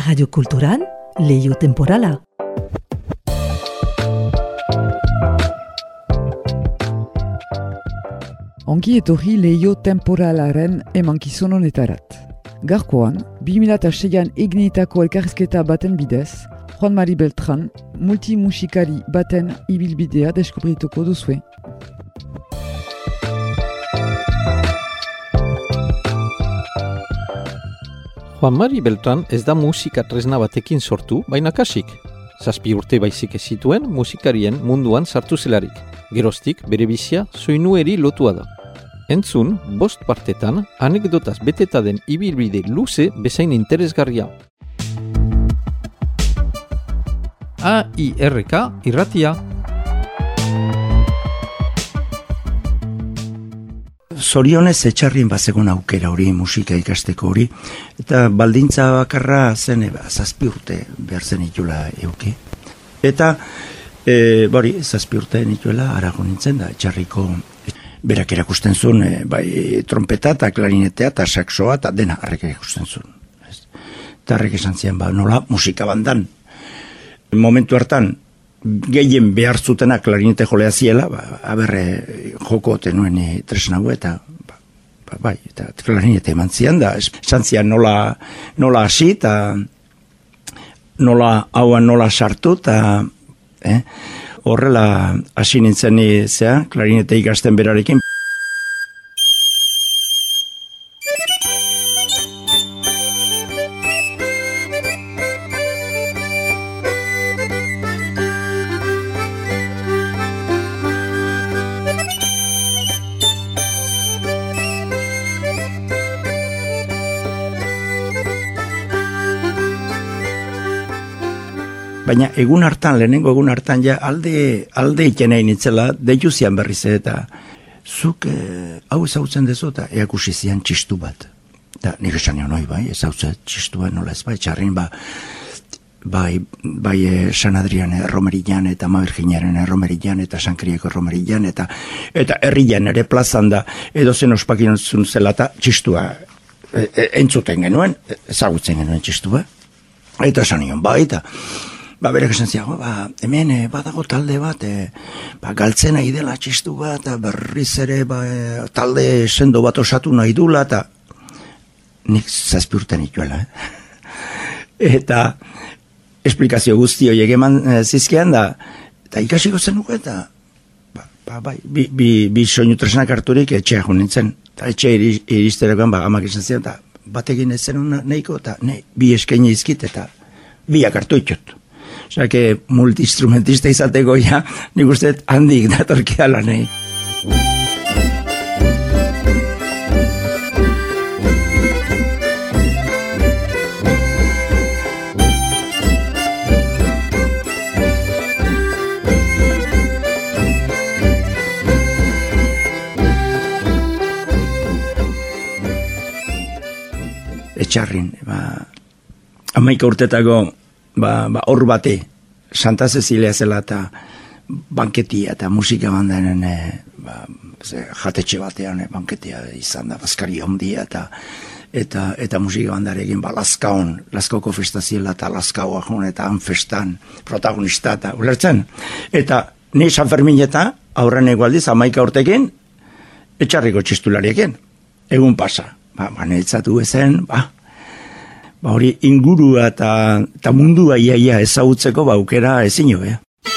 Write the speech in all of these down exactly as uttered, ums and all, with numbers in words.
Radio Kulturan, Leiho Temporala. Ongi etorri Leiho Temporalaren emankizun honetarat. Gaurkoan, bi mila seian egneetako elkarrizketa baten bidez, Juan Mari Beltran, multimusikari baten ibilbidea deskubrituko duzue. Juan Mari Beltran ez da musika tresna batekin sortu, baina kasik. Zazpi urte baizik ez zituen musikarien munduan sartu zelarik. Geroztik bere bizia soinueri lotua da. Entzun, bost partetan, anekdotaz beteta den ibilbide luze bezain interesgarria. A I R K irratia. Zorionez etxarrien bazegon aukera hori, musika ikasteko hori, eta baldintza bakarra zen eba, zazpi urte behar zen itula euki. Eta, e, bori, zazpi urte nituela arago nintzen da, etxarriko berak erakusten zuen, e, bai, trompeta eta klarinetea eta saxoa eta dena harrek erakusten zuen. Eta harrek esan ziren, ba, nola musika bandan. Momentu hartan, gehien behar zutena klarinete jolea ziela, ba, aberre joko tenuen tresna gu, eta ba, ba, bai, eta klarinete eman zian da, esan zian nola, nola hasi, eta nola hauan nola sartu, eta eh, horrela hasi nintzen zea, klarinete ikasten berarekin. Baina egun hartan, lehenengo egun hartan, ja alde, alde ikena initzela, deitu zian berriz eta zuk eh, hau ezautzen dezu eta eakusi zian txistu bat. Da, nik esan nion, oi, bai, ezautzen txistu bat nola ez, bai, txarrin, ba, bai, bai eh, San Adrian erromerian eta Mavirginaren erromerian eta San Krieko erromerian eta eta herrian ere plazan da edo zen ospakin zela eta txistua e, e, entzuten genuen, ezagutzen genuen txistua. Eta esan nion, bai, eta ba, berek esan ziago, ba, hemen e, badago talde bat, e, ba, galtzen nahi dela txistu bat, berriz ere ba, e, talde sendo bat osatu nahi dula, eta nik zazpi urte nituela, eh? Eta esplikazio guzti horiek eman e, zizkean da, eta ikasiko zenuko, eta ba, ba, bai, bi, bi, bi soinu tresnak harturik etxea jo nintzen, eta etxea iristerakoan, ba, amak esan zian, eta batekin ez zen nahiko, eta ne, bi eskaini izkit, eta biak hartu itut. Osa, que multi-instrumentista izateko ja, nik uste handik datorkia lanei. Etxarrin, ba, hamaika urtetako Ba, ba, hor bate, Santa Cecilia zela eta banketia eta musika bandaren e, ba, ze, jatetxe batean e, banketia izan da, bazkari ondia eta eta, eta musika bandarekin ba, Lazkaon, Lazkaoko festa ziela eta Lazkaoa joan eta han festan protagonista eta ulertzen. Eta ni San Fermin eta aurren egualdiz amaika urtekin etxarriko txistulariekin, egun pasa. Ba, ba netzatu ezen, ba, Ba hori ingurua eta, eta mundua iaia ezagutzeko ba aukera ezin jo, eh?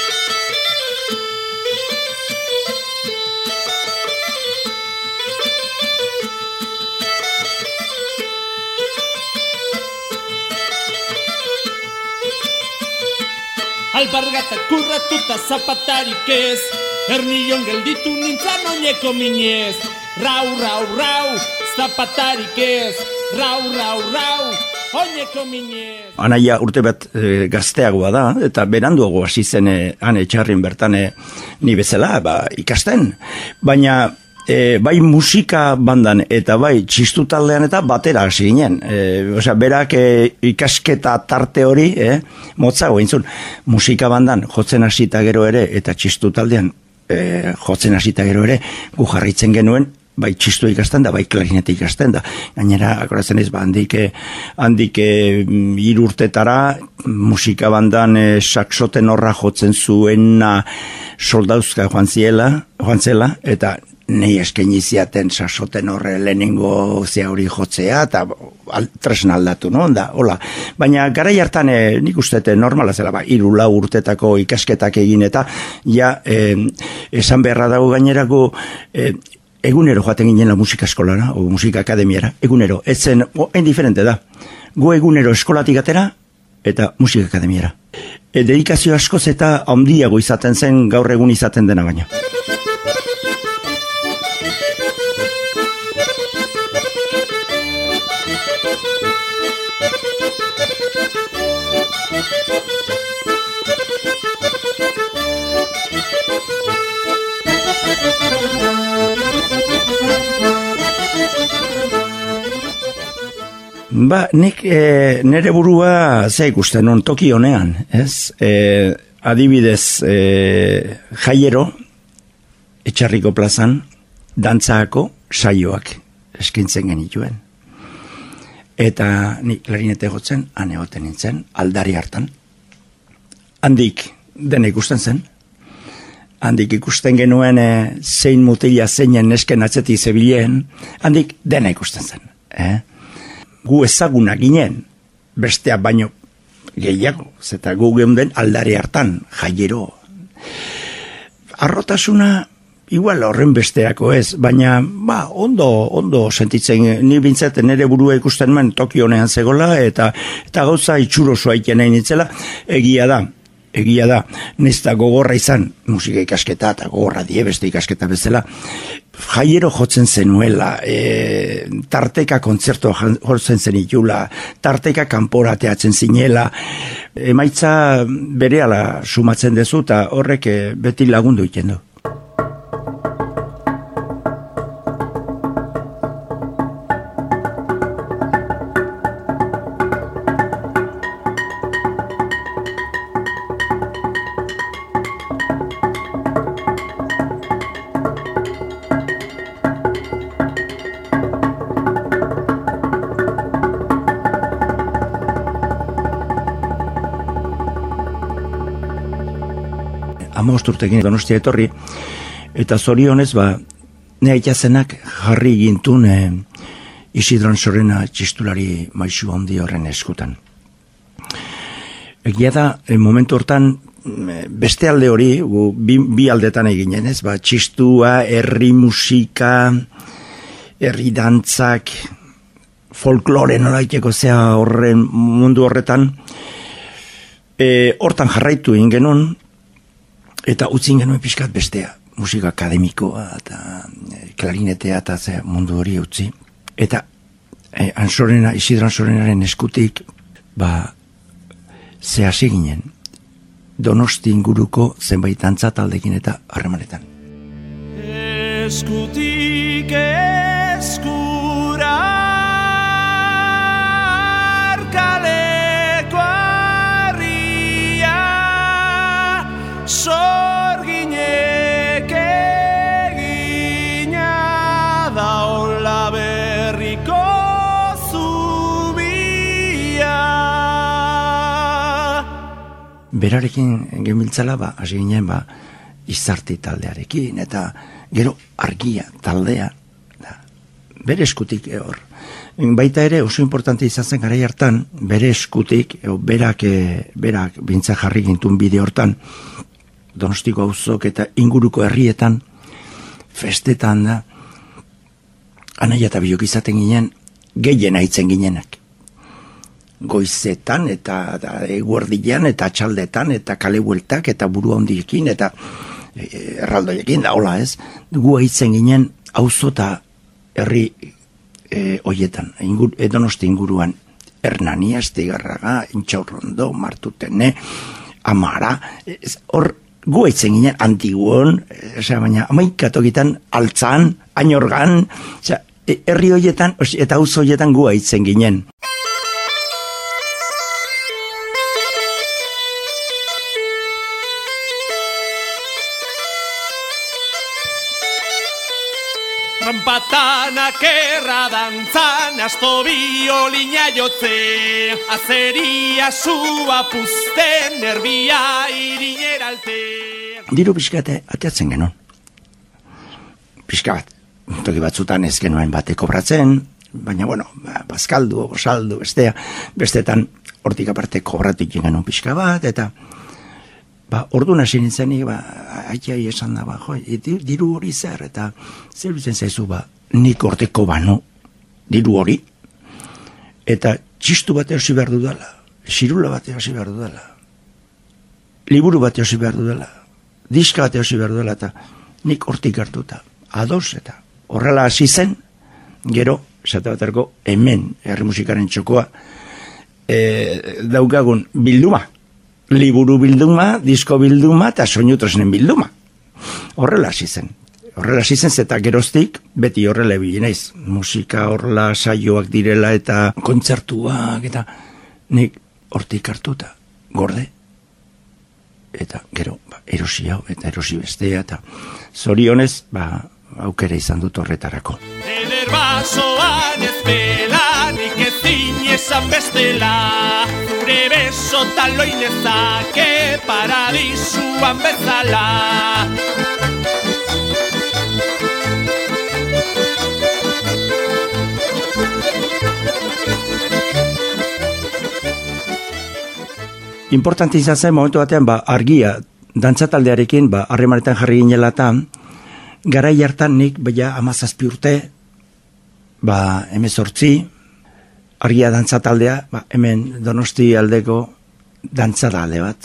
Albargata kurratuta zapatarik ez, ernillon gelditu nintzan oineko minez. Rau, rau, rau, zapatarik ez, rau, rau, rau, oineko minez. Anaia urte bat e, gazteagoa da, eta beranduago hasi zen e, han etxarrin bertan e, ni bezala ba, ikasten. Baina e, bai musika bandan eta bai txistu taldean eta batera hasi ginen. E, osea, berak e, ikasketa tarte hori e, motzago intzun. Musika bandan jotzen hasita gero ere eta txistu taldean e, jotzen hasita gero ere gu jarritzen genuen bai txistu ikasten da, bai klarinete ikasten da. Gainera, akoratzen ez, ba, handik, handik hiru urtetara musika bandan e, saksoten horra jotzen zuena soldauzka joan ziela, joan zela, eta nei eskaini ziaten saksoten horre lehenengo zea hori jotzea, eta al, tresna aldatu, no? Da, hola. Baina garai hartan e, nik ustete normala zela, ba, hiru lau urtetako ikasketak egin, eta ja, e, esan beharra dago gainerako, e, egunero joaten ginen la musika eskolara, o musika akademiara, egunero, etzen, en diferente da, gu egunero eskolatik atera, eta musika akademiara. E, dedikazio askoz eta handiago izaten zen gaur egun izaten dena baina. Ba, nik e, nere burua ze ikusten on toki honean, ez? E, adibidez, e, jaiero, Etxarriko plazan, dantzako saioak eskintzen genituen. Eta nik klarinete jotzen, han egoten nintzen, aldari hartan. Handik dena ikusten zen. Handik ikusten genuen e, zein mutila zeinen nesken atzetik zebilen, handik dena ikusten zen. Eh? Gu ezaguna ginen, bestea baino gehiago, zeta gu geunden aldare hartan, jaiero. Arrotasuna, igual horren besteako ez, baina ba, ondo, ondo sentitzen, ni bintzat nire burua ikusten man toki honean zegola, eta, eta gauza itxurosoa iten nahi nitzela, egia da. Egia da, nizta gogorra izan, musika ikasketa eta gogorra die beste ikasketa bezala, jaiero jotzen zenuela, e, tarteka kontzertu jotzen zenitula, tarteka kanpora teatzen zinela, emaitza berehala sumatzen dezu eta horrek beti lagundu iten du. Amosturtekin Donostia etorri, eta zorionez, ba, ne aitazenak jarri gintun e, Isidro Ansorena txistulari maisu handi horren eskutan. Egia da, e, momentu hortan, beste alde hori, gu, bi, bi aldetan eginen, ez, ba, txistua, herri musika, herri dantzak, folklore nolaiteko zea horren mundu horretan, e, hortan jarraitu egin genuen, eta utzin genuen pixkat bestea, musika akademikoa eta klarinetea eta ze mundu hori utzi. Eta eh, Ansorena, Isidro Ansorenaren eskutik, ba, ze hasi ginen, Donosti inguruko zenbait dantza taldekin eta harremanetan. Eskutik eskura kaleko harria sorginek egina daola berriko zubia. Berarekin genbiltzala, ba, hasi ginen, ba, Izarti taldearekin, eta gero Argia taldea, da, bere eskutik e, hor. Baita ere oso importante izan zen garai hartan, bere eskutik, e, berak, e, berak bintza jarri gintun bide hortan, Donostiko auzok eta inguruko herrietan, festetan da, anaia eta biok izaten ginen, gehien aitzen ginenak. Goizetan eta eguerdian eta txaldetan eta kale bueltak eta buru handiekin eta e, erraldoiekin da, hola ez, gu aitzen ginen auzo eta herri e, hoietan, ingur, Donosti inguruan, Hernani, Astigarraga, Intxaurrondo, Martutene, Amara, ez, hor gu aitzen ginen Antiguon, osea, baina amaikatokitan Altzan, Añorgan, osea, herri hoietan eta auzo hoietan gu aitzen ginen. Tranpatanak erra dantzan, asto biolina jotze, azeria sua puzten, erbia irineralte. Diru pixkate ateatzen genuen. Pixka bat, toki batzutan ez genuen bate kobratzen, baina, bueno, bazkaldu, saldu, bestea, bestetan hortik aparte kobratik genuen pixka bat, eta ba, ordu hasi nintzenik, ba, aitai esan da, ba, jo, diru hori zer, eta zer bitzen zaizu, ba, nik horteko bano, diru hori, eta txistu bat eosi behar dudala, xirula bat eosi behar dudala, liburu bat eosi behar dudala, diska bat eosi behar dudala, eta nik hortik hartuta, ados, eta horrela hasi zen, gero, esate baterko, hemen, herri musikaren txokoa, e, daukagun bilduma, liburu bilduma, disko bilduma, eta soinu tresnen bilduma. Horrela hasi zen. Horrela hasi zen, eta geroztik, beti horrela ebili naiz. Musika horrela saioak direla, eta kontzertuak, eta nik hortik hartuta, gorde. Eta gero, ba, erosi hau, eta erosi bestea, eta zorionez, ba, aukera izan dut horretarako. Eder basoan ez belanik ezin esan bestela, zure beso taloinezake paradisuan bezala. Importante izan zen momentu batean, ba, argia, dantzataldearekin, ba, harremanetan jarri ginelatan, garai hartan nik, baina amazazpi urte, ba, hemezortzi, argia dantzataldea, ba, hemen Donosti aldeko dantzatalde bat.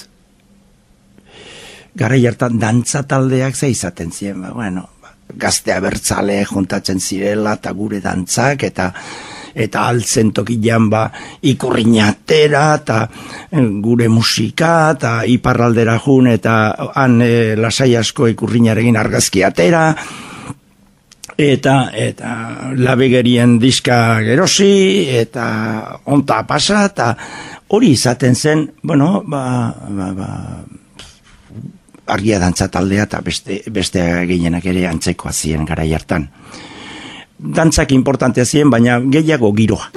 Garai hartan dantzataldeak ze izaten ziren, ba, bueno, ba, gazte abertzale juntatzen zirela, eta gure dantzak, eta eta altzen tokian ba, ikurriñatera, eta gure musika, eta iparraldera jun, eta han e, lasai asko ikurriñarekin argazki atera, eta eta labegerien diska gerosi, eta onta pasa, eta hori izaten zen, bueno, ba, ba, ba, argia dantza taldea, eta beste, beste gehienak ere antzekoa ziren garai hartan. Dantzak importantea ziren, baina gehiago giroa.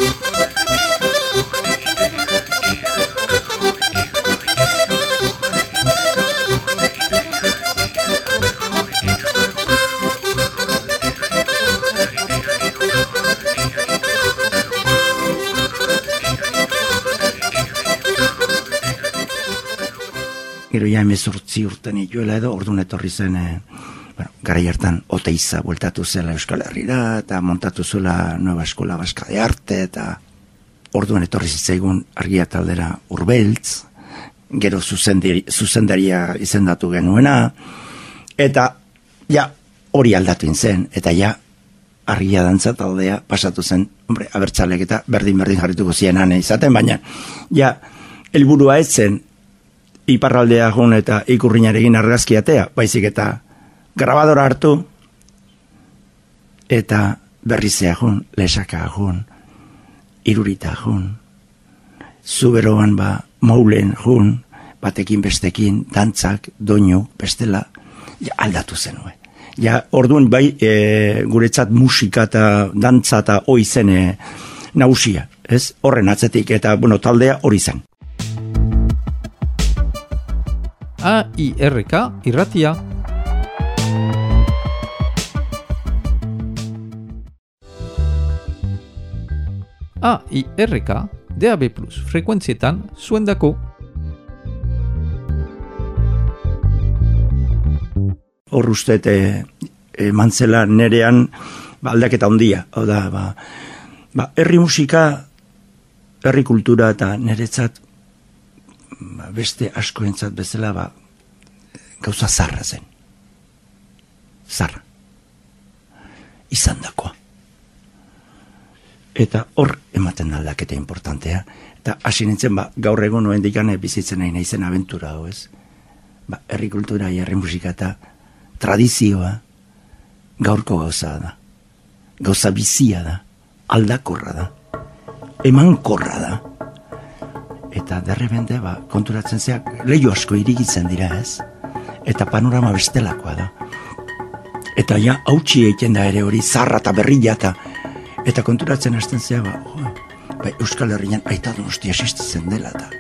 Gero ja hemezortzi urten ituela edo, orduan etorri zen, e, bueno, garai hartan Oteiza bueltatu zela Euskal Herrira, eta montatu zuela Nueva Eskola Vasca de Arte, eta orduan etorri zitzaigun argia taldera Urbeltz, gero zuzendari, zuzendaria izendatu genuena, eta ja hori aldatu zen, eta ja argia dantza taldea pasatu zen, hombre, abertzalek eta berdin-berdin jarrituko zienan izaten, baina ja helburua ez zen iparraldea jun eta ikurriñarekin argazkiatea, baizik eta grabadora hartu, eta berrizea jun, lesaka jun, irurita jun, zuberoan ba, maulen jun, batekin bestekin, dantzak, doinu, bestela, ja, aldatu zenue. Ja, orduan bai, e, guretzat musika eta dantza eta hoi zen e, nagusia, ez? Horren atzetik, eta, bueno, taldea hori zen. A I R K irratia. A I R K D A B plus frekuentzietan zuendako. Hor usteet eman zela nerean ba, aldaketa handia. Hau da, ba, ba, herri musika, herri kultura eta neretzat ba, beste askoentzat bezala ba, gauza zarra zen. Zarra. Izandakoa. Eta hor ematen aldaketa importantea. Eta hasi nintzen, ba, gaur egun noen dikane bizitzen nahi naizen abentura hau ez. Ba, herri kultura, herri musika eta tradizioa gaurko gauza da. Gauza bizia da. Aldakorra da. Emankorra da. Eta derrebende, ba, konturatzen zeak, leio asko irigitzen dira ez. Eta panorama bestelakoa da. Eta ja, hautsi egiten da ere hori, zarra eta berrila eta eta konturatzen hasten zea, ba, oh, ba, Euskal Herrian Aita Donostia existitzen dela eta.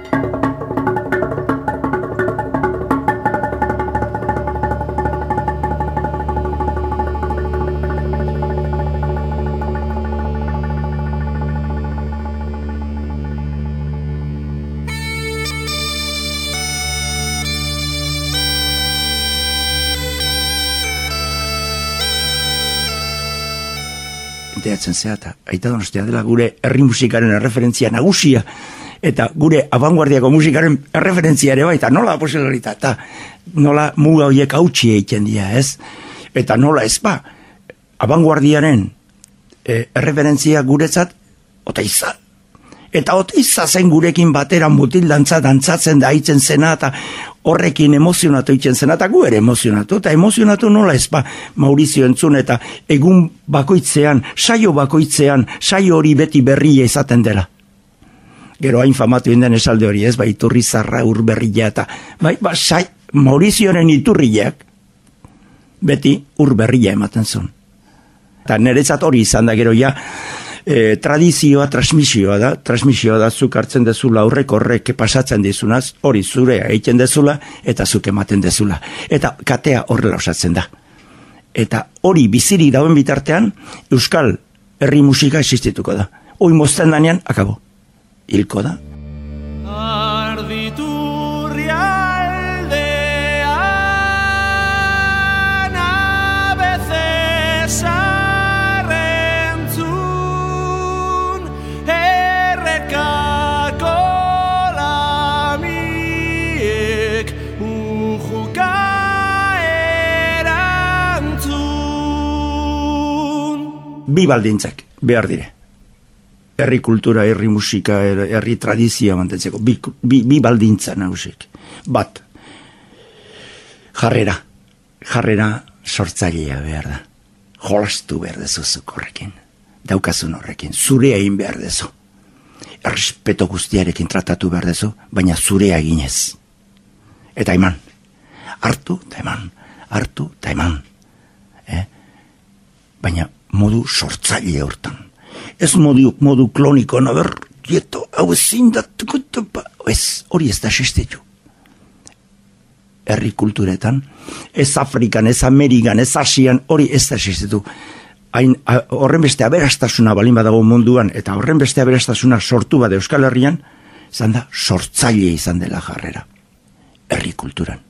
Enteatzen zea eta Aita Donostia dela gure herri musikaren erreferentzia nagusia eta gure abanguardiako musikaren erreferentzia ere bai, eta nola posibilita, eta nola muga horiek hautsi egiten dira, ez? Eta nola ez ba, abanguardiaren e, erreferentzia guretzat Oteiza. Eta Oteiza zen gurekin batera mutil dantza dantzatzen da haitzen zena eta horrekin emozionatu itzen zena eta gu ere emozionatu. Eta emozionatu nola ez ba Maurizio entzun eta egun bakoitzean, saio bakoitzean, saio hori beti berria izaten dela. Gero hain famatu inden esalde hori ez, ba iturri zarra ur berria eta bai, ba, sai, Maurizioaren iturriak beti ur berria ematen zuen. Eta niretzat hori izan da gero ja, E, tradizioa, transmisioa da, transmisioa da, zuk hartzen dezula aurrek horrek pasatzen dizunaz, hori zurea egiten dezula, eta zuk ematen dezula. Eta katea horrela osatzen da. Eta hori biziri dauen bitartean, Euskal herri musika existituko da. Hoi mozten danean, akabo. Hilko da. Bi baldintzak behar dire. Herri kultura, herri musika, herri tradizioa mantentzeko. Bi, bi, bi baldintza nagusik. Bat, jarrera. Jarrera sortzailea behar da. Jolastu behar dezu zuk horrekin. Daukazun horrekin. Zure egin behar dezu. Errespeto guztiarekin tratatu behar dezu, baina zurea eginez. Eta eman. Hartu eta eman. Hartu eta eman. Eh? Baina modu sortzaile hortan. Ez modu, modu kloniko, no ber, quieto, hau ezin datuko, ez, hori ez da existitu. Herri kulturetan, ez Afrikan, ez Amerikan, ez Asian, hori ez da existitu. Hain, horren beste aberastasuna balin badago munduan, eta horren beste aberastasuna sortu bada Euskal Herrian, izan da sortzaile izan dela jarrera. Herri kulturan.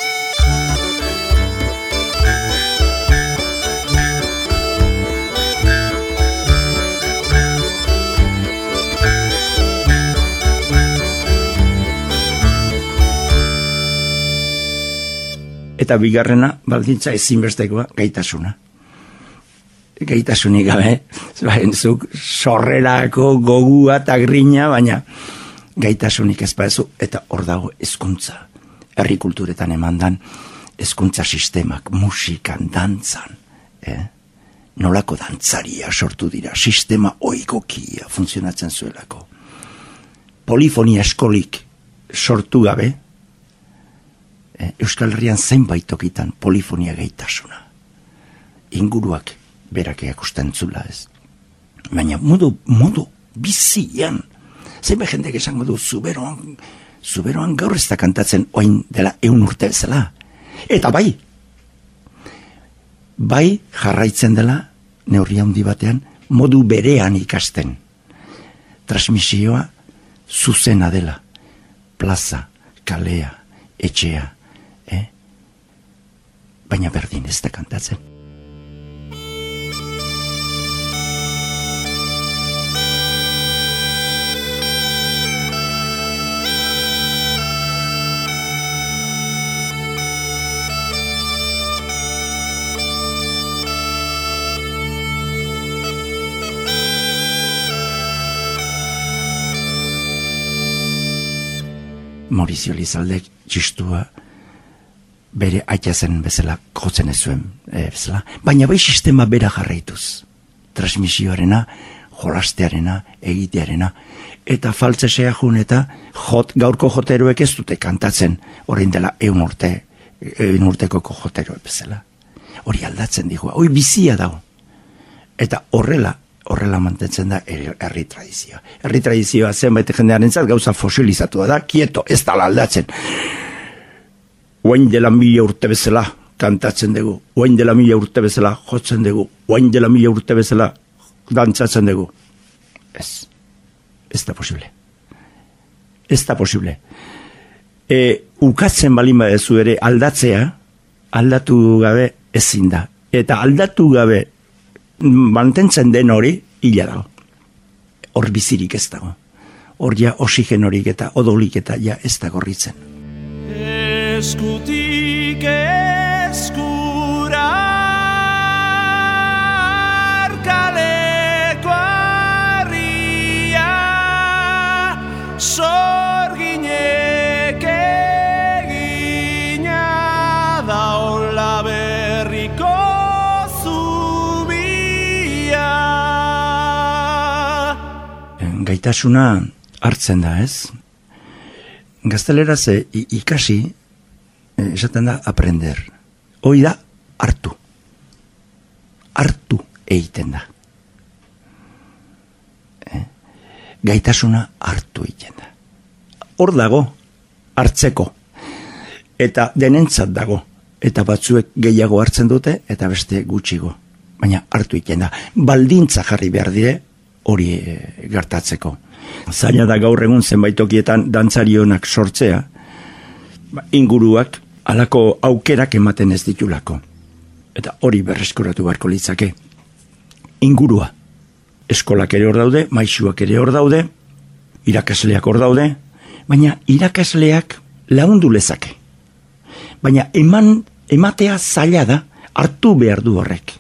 Eta bigarrena, baldintza ezinbestekoa, gaitasuna. Gaitasunik gabe, zuk sorrerako gogua eta grina, baina gaitasunik ez baezu, eta hor dago hezkuntza. Herri kulturetan emandan hezkuntza sistemak, musikan, dantzan. Eh? Nolako dantzaria sortu dira, sistema oikokia funtzionatzen zuelako. Polifonia eskolik sortu gabe, Euskal Herrian zenbait tokitan polifonia gaitasuna. Inguruak berak erakusten zula ez. Baina modu, modu bizian, zenbait jendek esango du, zuberoan, zuberoan gaur ez da kantatzen oin dela eun urte bezala. Eta bai, bai jarraitzen dela, neurri handi batean, modu berean ikasten. Transmisioa zuzena dela. Plaza, kalea, etxea, eh? Baina berdin ez da kantatzen. Maurizio Elizaldek txistua bere aitazen bezala jotzen ez zuen e, bezala, baina bai sistema bera jarraituz. Transmisioarena, jolastearena, egitearena, eta faltzesea jun eta jot, gaurko joteroek ez dute kantatzen orain dela eun urte, eun urteko joteroek bezala. hori aldatzen digu, hori bizia dago. Eta horrela, horrela mantentzen da herri tradizioa. Herri tradizioa zenbait jendearentzat gauza fosilizatua da, kieto, ez da aldatzen. Oain dela mila urte bezala kantatzen dugu, oain dela mila urte bezala jotzen dugu, oain dela mila urte bezala dantzatzen dugu. Ez, ez da posible. Ez da posible. E, ukatzen balin badezu ere aldatzea, aldatu gabe ezin da. Eta aldatu gabe mantentzen den hori, hila dago. Hor bizirik ez dago. Hor ja oxigenorik eta odolik eta ja ez da gorritzen. Eskutik eskura arkaleko harria sorginek egina daola berriko zubia. Gaitasuna hartzen da, ez? Gazteleraz ikasi, esaten da aprender. Hoi da hartu. Hartu egiten da. Eh? Gaitasuna hartu egiten da. Hor dago, hartzeko. Eta denentzat dago. Eta batzuek gehiago hartzen dute, eta beste gutxigo. Baina hartu egiten da. Baldintza jarri behar dire, hori e, gertatzeko. Zaila da gaur egun zenbait tokietan dantzarionak sortzea, inguruak halako aukerak ematen ez ditulako. Eta hori berreskuratu beharko litzake. Ingurua. Eskolak ere hor daude, maisuak ere hor daude, irakasleak hor daude, baina irakasleak lagundu lezake. Baina eman, ematea zaila da, hartu behar du horrek.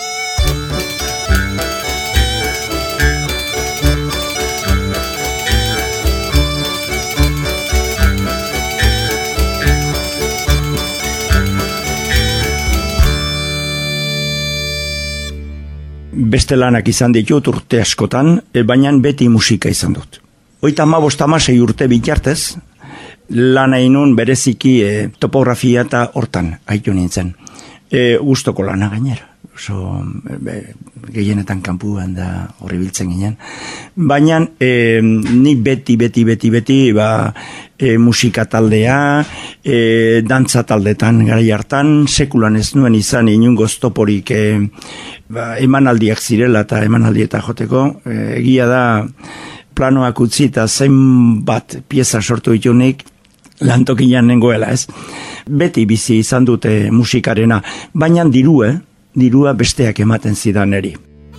Beste lanak izan ditut urte askotan, baina beti musika izan dut. Oita hamabost hamasei urte bitartez, lan ainun bereziki e, topografia eta hortan haitu nintzen. E, gustoko lana gainera. Oso, e, gehienetan kanpuan da horri biltzen ginen. Baina e, ni beti, beti, beti, beti ba, e, musika taldea, e, dantza taldetan garai hartan, sekulan ez nuen izan inungo stoporik e, ba, emanaldiak zirela eta emanaldieta joteko. E, egia da planoak utzi eta zenbat pieza sortu ditunik lantokian nengoela, ez? Beti bizi izan dute musikarena, baina dirue, dirua besteak ematen zidan eri.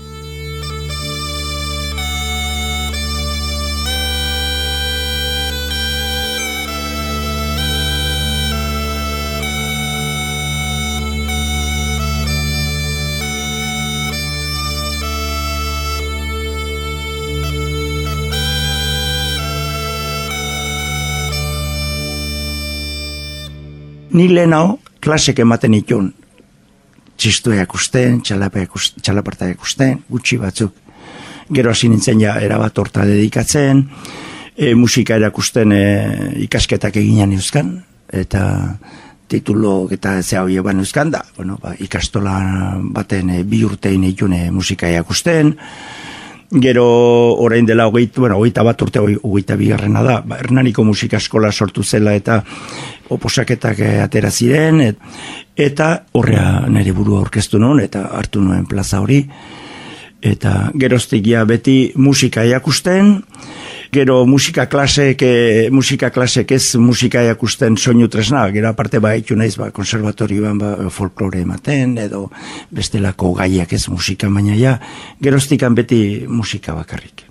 Ni lehenao klasek ematen itun. Txistueak usten, txalapartaak usten, gutxi batzuk. Gero hasi nintzen ja erabat horta dedikatzen, e, musika erakusten e, ikasketak eginan euskan, eta titulo eta zea hori eban euskan da. Bueno, ba, ikastola baten e, bi urtein itune musika erakusten, gero orain dela hogeita, bueno, hogeita bat urte hogeita bigarrena da, ba, Hernaniko musika eskola sortu zela eta oposaketak atera ziren, et, eta horrea nire burua aurkeztu nuen, eta hartu nuen plaza hori, eta geroztik ja beti musika erakusten, gero musika klasek, e, musika klasek ez musika erakusten soinu tresna, gero aparte ba haitu naiz ba, konservatorioan ba, folklore ematen, edo bestelako gaiak ez musika, baina ja, geroztikan beti musika bakarrik.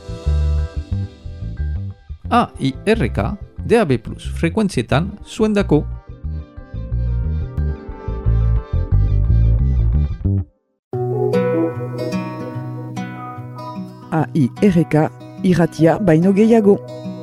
A I R K D A B plus frekuentzietan zuendako. A I R K irratia baino gehiago.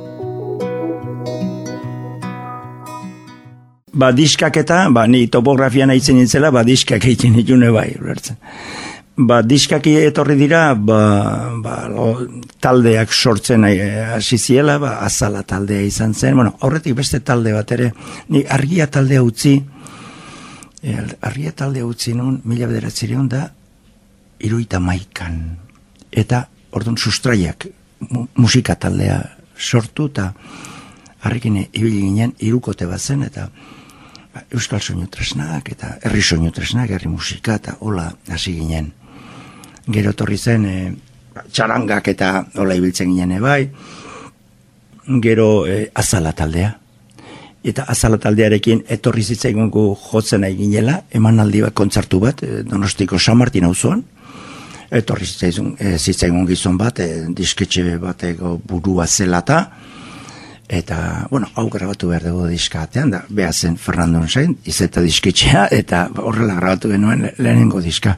Ba diskak eta, ba ni topografian aitzen nintzela, ba diskak egiten ditune bai, ulertzen. Ba diskak etorri dira, ba, ba lo, taldeak sortzen hasi ziela, ba azala taldea izan zen, bueno, aurretik beste talde bat ere, ni argia taldea utzi, E, arria talde utzi nun, mila bederatzireun da, iruita maikan. Eta, orduan, sustraiak mu, musika taldea sortu, eta harrekin ibili ginen, irukote bat zen, eta ba, euskal soinu tresnak, eta herri soinu tresnak, herri musika, eta hola hasi ginen. Gero torri zen, e, txarangak eta hola ibiltzen ginen bai, gero e, azala taldea. Eta azala taldearekin etorri zitzaigungu jotzen nahi ginela, emanaldi bat, kontzertu bat, e, Donostiko San Martin auzoan. Etorri zitzaigun, e, zitzaigun gizon bat, e, disketxe bateko burua zelata, eta, bueno, hau grabatu behar dugu diska batean, da, beha zen Fernandon zain, izeta disketxea, eta horrela grabatu genuen lehenengo diska.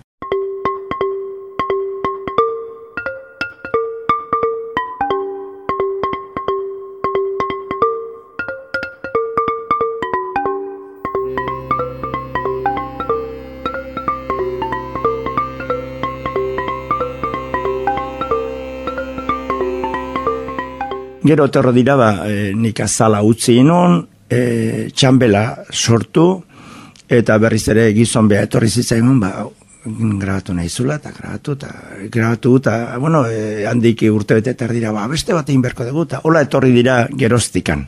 Gero terro dira, ba, e, nik azala utzi inun, e, txambela sortu, eta berriz ere gizon beha etorri zitzaigun, ba, grabatu nahi zula, eta grabatu, eta grabatu, eta, bueno, e, handik urte bete eta dira, ba, beste bat egin berko dugu, eta hola etorri dira geroztikan.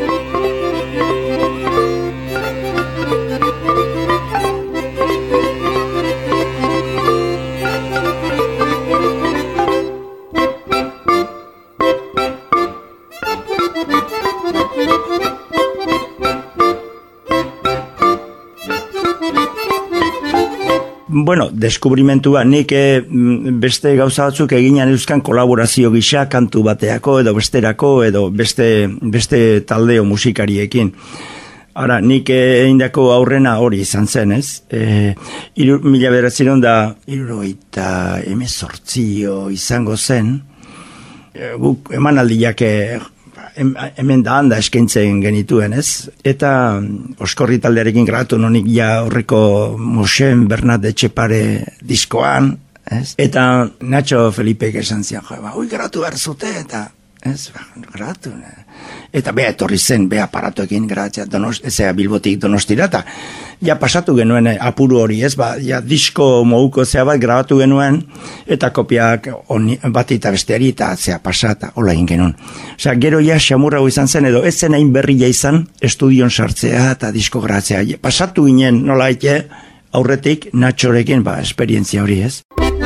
Bueno, deskubrimentua, nik e, beste gauza batzuk eginan euskan kolaborazio gisa kantu bateako edo besterako edo beste, beste taldeo musikariekin. Ara, nik eindako aurrena hori izan zen, ez? E, iru, mila bederatziron da, irurogeita emezortzio izango zen, e, guk emanaldiak e, hemen da handa eskaintzen genituen, ez? Eta Oskorri taldearekin grabatu nonik ja horreko Mosen Bernat Etxepare diskoan, ez? Eta Nacho Felipek esan zian, jo, ba, ui grabatu behar zute, eta, ez, ba, grabatu, ne? Eta beha etorri zen, beha aparatuekin grabatzea, donost, ezea Bilbotik Donostira, eta ja pasatu genuen apuru hori, ez, ba, ja disko moguko zea bat grabatu genuen, eta kopiak oni, bat eta besteari, eta zea pasata, hola egin genuen. Osea, gero ja xamurrago izan zen, edo ez zen hain berria izan, estudion sartzea eta disko grabatzea. Pasatu ginen, nola eke, aurretik, Natxorekin, ba, esperientzia hori, ez.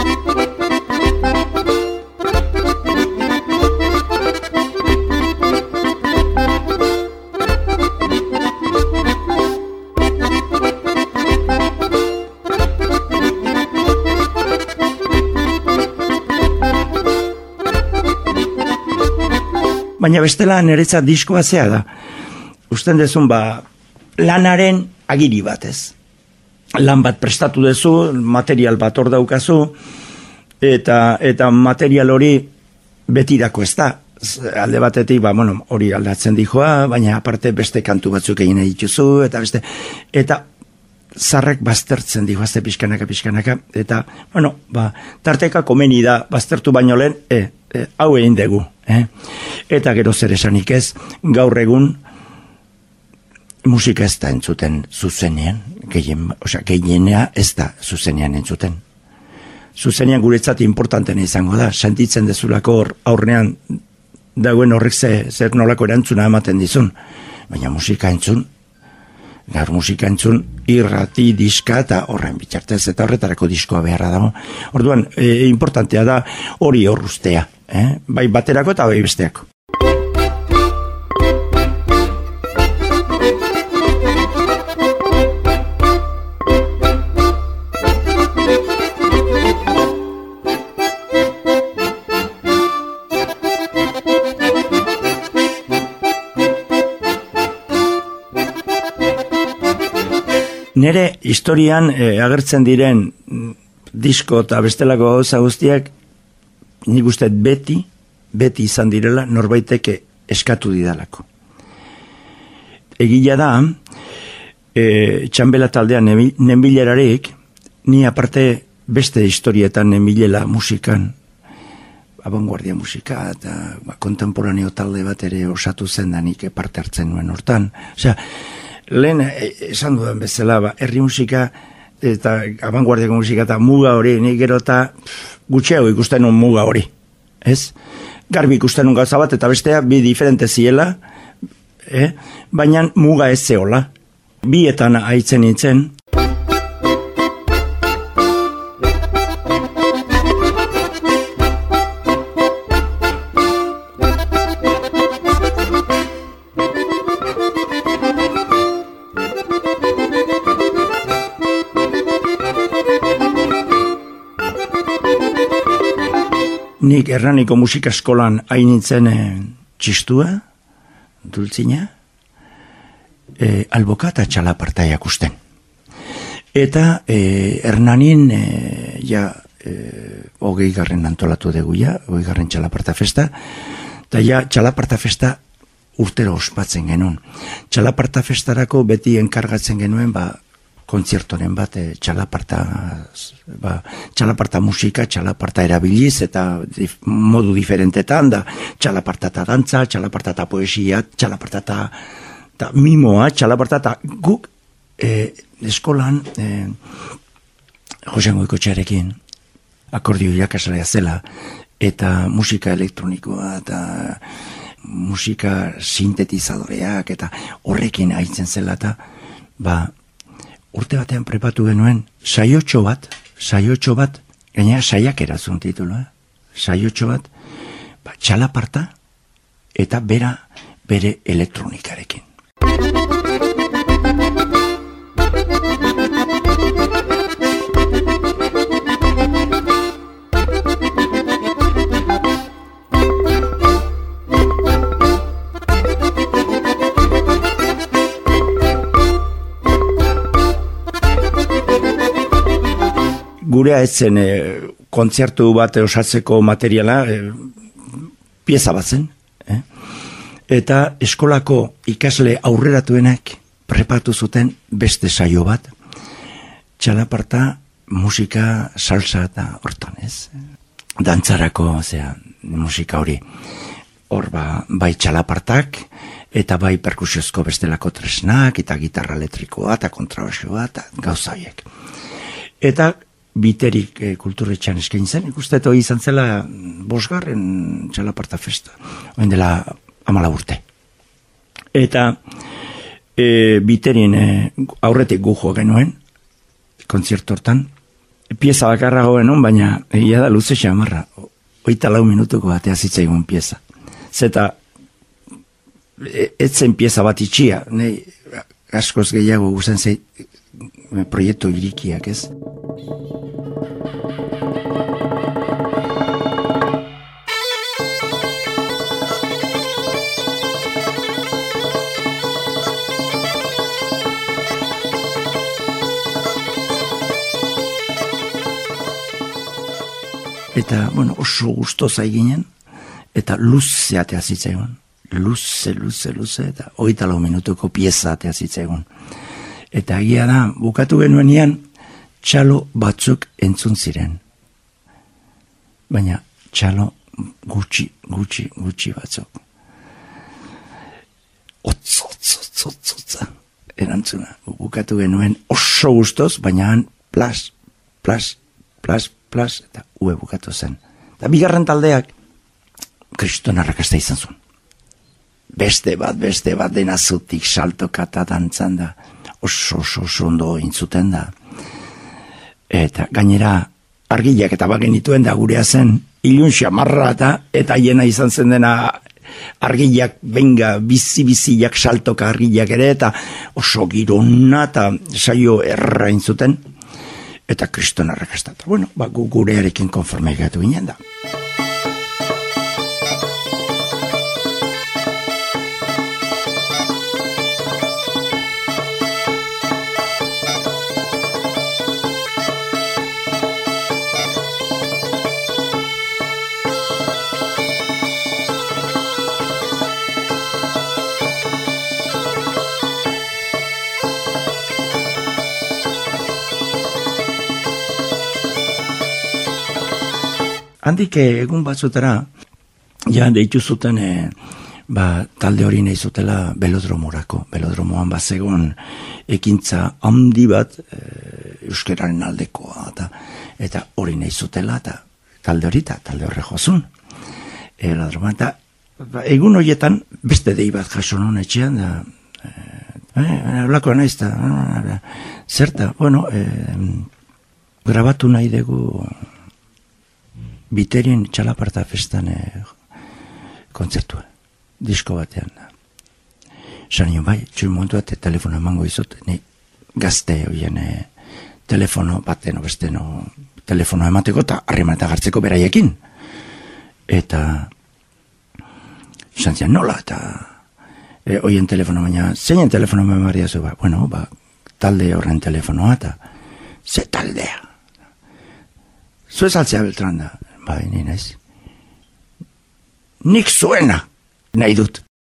Baina bestela niretzat diskoa zea da. Usten dezun, ba, lanaren agiri batez. Lan bat prestatu dezu, material bat hor daukazu, eta, eta material hori betirako ez da. Alde batetik, ba, bueno, hori aldatzen dijoa, baina aparte beste kantu batzuk egin dituzu, eta beste, eta zarrek baztertzen dijoazte pixkanaka, pixkanaka, eta, bueno, ba, tarteka komeni da, baztertu baino lehen, e, e, hau egin dugu, eh? Eta gero zer esanik ez, gaur egun musika ez da entzuten zuzenean, gehien, osea, gehienea ez da zuzenean entzuten. Zuzenean guretzat importanten izango da, sentitzen dezulako aurrean dagoen horrek ze, zer nolako erantzuna ematen dizun, baina musika entzun, gaur musika entzun, irrati, diska eta horren bitxartez, eta horretarako diskoa beharra dago. Orduan, e, importantea da hori horruztea, eh? Bai baterako eta bai besteako. Nere historian e, agertzen diren disko eta bestelako gauza guztiak nik uste beti, beti izan direla norbaiteke eskatu didalako. Egia da, e, txambela taldean nenbilerarik, ni aparte beste historietan nenbilela musikan, abanguardia musika eta ba, kontemporaneo talde bat ere osatu zen da nik parte hartzen nuen hortan. Osea, lehen esan duen bezala, ba, herri musika eta abanguardiako musika eta muga hori, nik gero eta gutxeago ikusten un muga hori, ez? Garbi ikusten un gauza bat, eta bestea bi diferente ziela, eh? Baina muga ez zeola. Bietan haitzen nintzen. Nik Hernaniko musika eskolan hain nintzen e, txistua, dultzina, e, alboka eta txalaparta jakusten. Eta e, Hernanin e, ja e, hogei garren antolatu dugu ja, hogei garren txalaparta festa, eta ja txalaparta festa urtero ospatzen genuen. Txalaparta festarako beti enkargatzen genuen, ba, kontzertoren bat, e, txalaparta, ba, txalaparta musika, txalaparta erabiliz, eta dif, modu diferentetan, da, txalaparta eta dantza, txalaparta eta poesia, txalaparta eta mimoa, txalaparta eta guk e, eskolan, e, Jose Goikotxearekin, akordio irakaslea zela, eta musika elektronikoa, eta musika sintetizadoreak, eta horrekin haitzen zela, eta, ba, urte batean prepatu genuen, saiotxo bat, saiotxo bat, gainera saiak erazun titulu, eh? Saiotxo bat, ba, txalaparta, eta bera, bere elektronikarekin. Gurea etzen e, kontzertu bat osatzeko materiala, e, pieza bat zen. Eh? Eta eskolako ikasle aurreratuenak prepatu zuten beste saio bat. Txalaparta, musika, salsa eta hortan, ez? Dantzarako, osea, musika hori. Hor ba, bai txalapartak, eta bai perkusiozko bestelako tresnak, eta gitarra elektrikoa, eta kontrabaxoa, eta gauza horiek. Eta Biterik e, kulturretxean eskain zen, ikustet hori izan zela bosgarren txalaparta festa, oen dela amala urte. Eta e, Biterin e, aurretik gu jo genuen, kontzertu hortan, pieza bakarra goen hon, baina egia da luze xamarra, oita lau minutuko batea zitzaigun pieza. Zeta, e, etzen pieza bat itxia, nahi askoz gehiago guzen zei, proiektu irikiak, ez? Eta, bueno, oso gustoza eginen, eta luze atea zitzaigun. Luze, luze, luze, eta hogeita lau minutuko pieza atea zitzaigun. Eta egia da, bukatu genuenean, txalo batzuk entzun ziren. Baina, txalo gutxi, gutxi, gutxi batzuk. Otz, otz, otz, otz, otz, erantzuna. Bukatu genuen oso gustoz, baina han plas, plas, plas, plas, eta ue bukatu zen. Eta bigarren taldeak, kriston arrakasta izan zuen. Beste bat, beste bat dena zutik saltoka eta dantzan da. Oso, oso, oso ondo intzuten da. Eta gainera argiak eta bagenituen da gurea zen ilun xamarra eta eta hiena izan zen dena argiak benga bizi-biziak saltoka argiak ere eta oso girona eta saio erra intzuten eta kriston arrakastata. Bueno, ba, gu gurearekin konforme gatu ginen da. Handik egun batzutara, ja deitu zuten e, ba, talde hori nahi zutela belodromorako. Belodromoan bazegon ekintza handi bat e, euskararen aldekoa, eta, eta hori nahi zutela, eta talde hori, eta talde horre jozun. E, eta ba, egun horietan beste dei bat jaso non etxean, da, e, blakoa naiz, da, zerta, bueno, e, grabatu nahi dugu Biterien txalaparta festan e, kontzertua, disko batean. Sanion bai, txuin momentu bat, telefono emango izut, ni gazte horien e, telefono baten, obesteno, telefono emateko eta harreman eta gartzeko beraiekin. Eta, santzian nola, eta e, oien telefono, baina zeinen telefono memaria zu, ba, bueno, ba, talde horren telefonoa, eta ze taldea. Zuez altzea Beltran da, bai, ni naiz. Nik zuena nahi dut.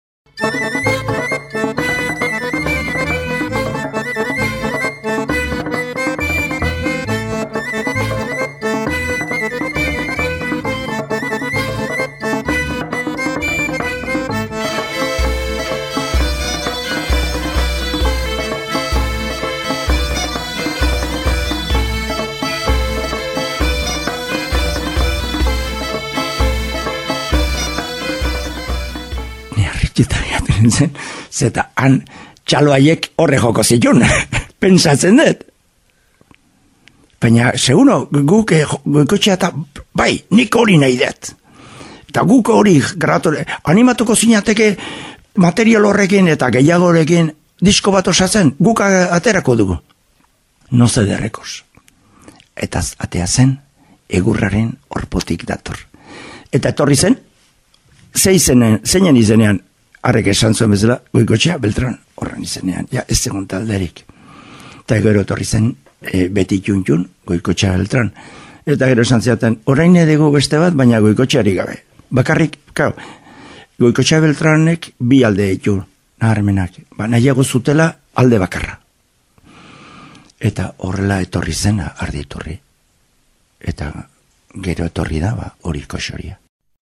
Zeta han txaloaiek horre joko zitun, pentsatzen dut. Baina, seguno, guk goikotxea eta, bai, nik hori nahi dut. Eta guk hori, grato, animatuko zinateke material horrekin eta gehiago horrekin disko bat osatzen, guk aterako dugu. No zederrekos. Eta atea zen, egurraren orpotik dator. Eta etorri zen, zeinen izenean, harrek esan zuen bezala, Goikotxea Beltran horren izenean, ja, ez zegoen talderik. Eta gero etorri zen, e, beti txuntxun, Goikotxea Beltran. Eta gero esan ziaten, orain edego beste bat, baina Goikotxeari gabe. Bakarrik, kau, Goikotxea Beltranek bi alde ditu, naharmenak, ba, nahiago zutela alde bakarra. Eta horrela etorri zen, ardi etorri. Eta gero etorri da, ba, hori koxoria.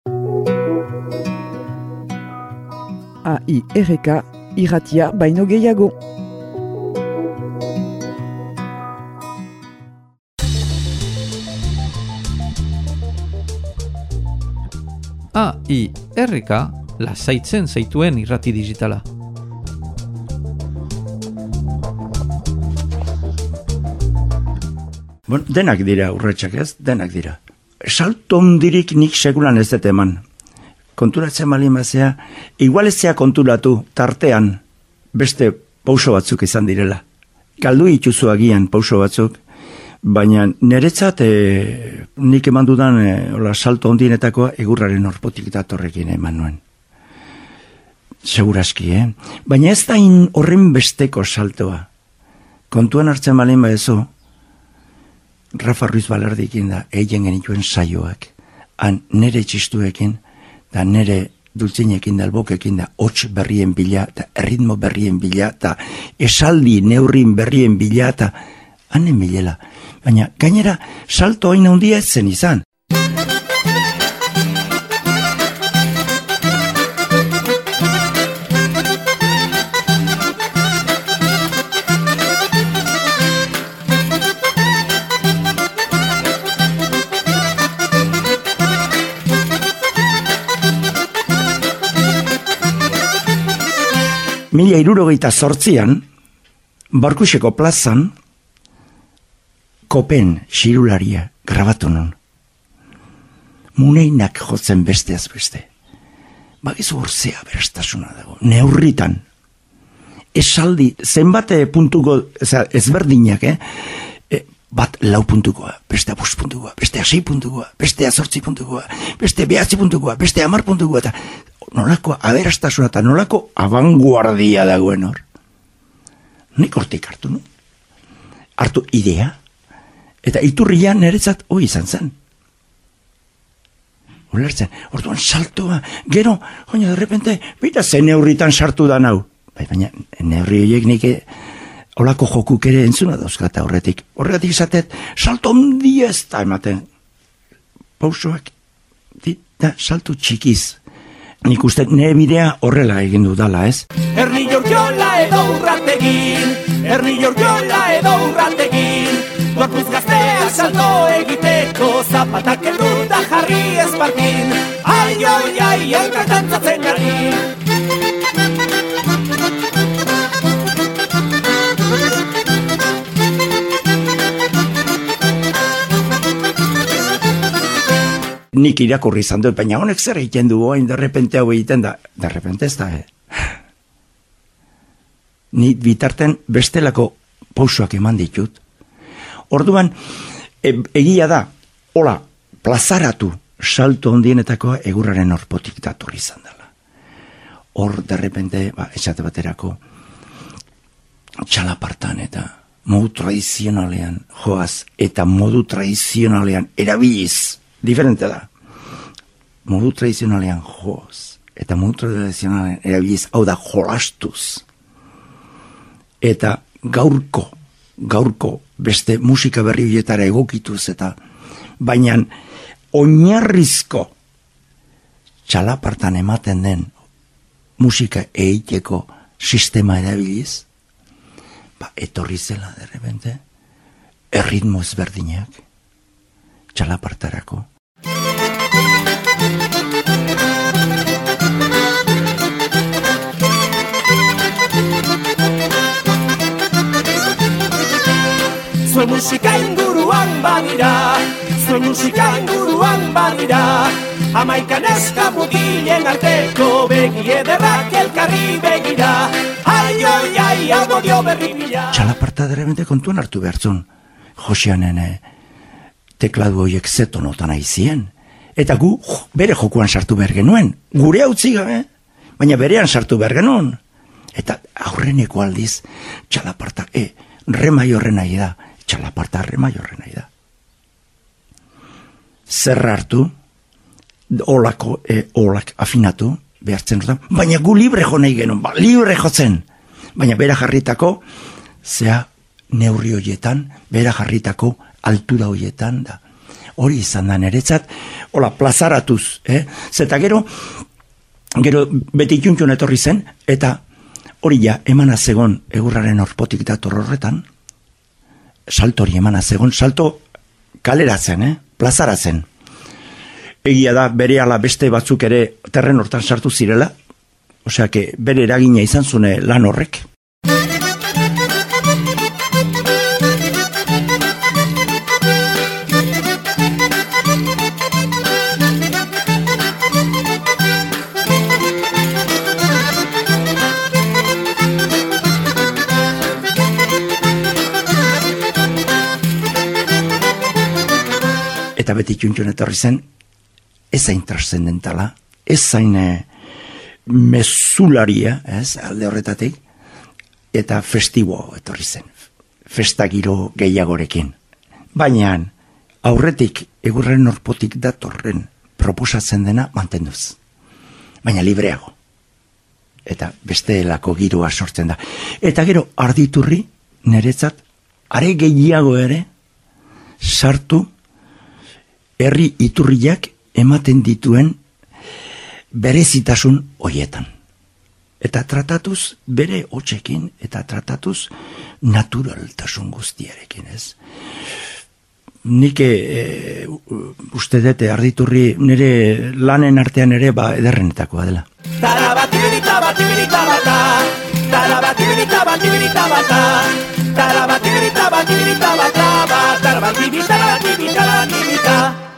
A I R K irratia baino gehiago. A I R K lasaitzen zaituen irrati digitala. Bon, denak dira urratsak ez, denak dira. Salto hondirik nik seguran ez dut eman. Konturatzen malin bazea, igual ez zea konturatu tartean beste pauso batzuk izan direla. Galdu ituzu agian pauso batzuk, baina niretzat e, nik eman dudan e, ola, salto ondienetakoa egurraren orpotik datorrekin eman nuen. Seguraski, eh? Baina ez da in horren besteko saltoa. Kontuan hartzen malin badezu, Rafa Ruiz Balardikin da, egin genituen saioak, han nere txistuekin, da nere dultzinekin da, albokekin da, hots berrien bila, eta erritmo berrien bila, eta esaldi neurrin berrien bila, eta hanen bilela. Baina, gainera, salto hain handia ez zen izan. Mila hirurogeita zortzian, Barkuseko plazan, Kopen xirularia grabatu non. Muneinak jotzen besteaz beste. Bagizu horzea beraztasuna dago, neurritan. Esaldi, zenbate puntuko, ezberdinak, eh? E, bat lau puntukoa, beste bost puntukoa, beste sei puntukoa, beste zortzi puntukoa, beste behatzi puntukoa, beste hamar puntukoa, eta nolako aberastasuna eta nolako abanguardia dagoen hor. Nik hortik hartu, no? Hartu idea, eta iturria niretzat hoi izan zen. Ulertzen, orduan saltoa, gero, joina, de repente, bita ze neurritan sartu da nau. Bai, baina, neurri horiek nik olako jokuk ere entzuna dauzkata horretik. Horretik izatet, salto ondia ez da ematen. Pausoak, da, salto txikiz. nik uste nire bidea horrela egin dudala, ez? Erni jorkiola edo urrategin, erni jorkiola edo urrategin, gorpuz gaztea salto egiteko, zapatak elduta jarri esparkin, ai, oi, ai, elkar dantzatzen ari. Nik irakurri izan dut, baina honek zer egiten du, oain derrepente hau egiten da. Derrepente ez da, eh? Ni bitarten bestelako pausoak eman ditut. Orduan, e, egia da, hola, plazaratu salto ondienetako egurraren orpotik datorri izan dela. Hor, derrepente, ba, esate baterako, txalapartan eta modu tradizionalean joaz, eta modu tradizionalean erabiliz, diferente da. Modu tradizionalean joz, eta modu tradizionalean erabiliz, hau da jolastuz. Eta gaurko, gaurko beste musika berri horietara egokituz, eta baina oinarrizko txalapartan ematen den musika egiteko sistema erabiliz, ba, etorri zela derrepente, erritmo ezberdinak txalapartarako. Zue musika inguruan badira, zue musika inguruan badira, hamaikan eska mutilen arteko begi ederrak elkarri begira, ai, oi, ai, agodio berri bila. Txalaparta derrepente kontuan hartu behartzun, Joseanen tekladu horiek zetonotan aizien. Eta gu bere jokuan sartu behar genuen. Gure hautzi gabe, baina berean sartu behar genuen. Eta aurreneko aldiz, txalaparta, e, re maiorren nahi da. Txalaparta re maiorren nahi da. Zer hartu, olako, e, olak afinatu, behartzen dutan, baina gu libre jo nahi genuen, ba, libre jotzen. Baina bera jarritako, zea neurri horietan, bera jarritako altura horietan da. Hori izan da niretzat, hola, plazaratuz, eh? Zeta gero, gero beti txuntxun etorri zen, eta hori ja, emana zegon egurraren orpotik dator horretan, salto hori emana zegon, salto kalera zen, eh? Plazara zen. Egia da, bere ala beste batzuk ere terren hortan sartu zirela, osea, que bere eragina izan zune lan horrek. Eta beti txuntxun etorri zen, ez zain trascendentala, ez zain e, mezularia, ez, alde horretatik, eta festibo etorri zen, festagiro gehiagorekin. Baina aurretik egurren orpotik datorren proposatzen dena mantenduz, baina libreago, eta bestelako giroa sortzen da. Eta gero arditurri, niretzat, are gehiago ere, sartu, herri iturriak ematen dituen berezitasun hoietan. Eta tratatuz bere hotxekin, eta tratatuz naturaltasun guztiarekin, ez? Nik e, uste dute arditurri nire lanen artean ere ba ederrenetakoa dela. Tarabatibirita batibirita bata, tarabatibirita batibirita bata, tarabatibirita batibirita bata, tarabatibirita batibirita batibirita.